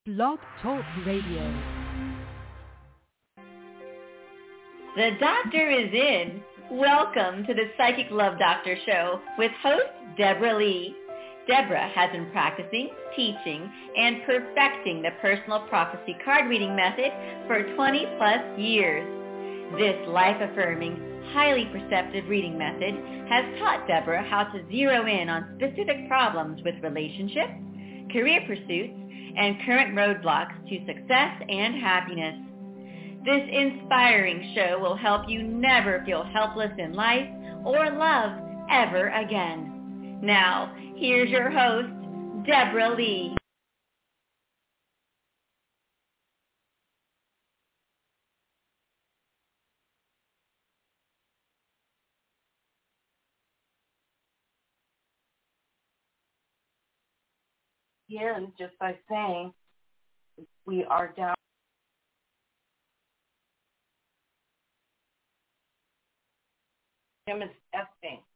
Blog Talk Radio. The doctor is in. Welcome to the Psychic Love Doctor Show with host Deborah Lee. Deborah has been practicing, teaching, and perfecting the personal prophecy card reading method for 20 plus years. This life-affirming, highly perceptive reading method has taught Deborah how to zero in on specific problems with relationships, career pursuits, and current roadblocks to success and happiness. This inspiring show will help you never feel helpless in life or love ever again. Now, here's your host, Deborah Lee. Begin just by saying we are down. Jim is testing.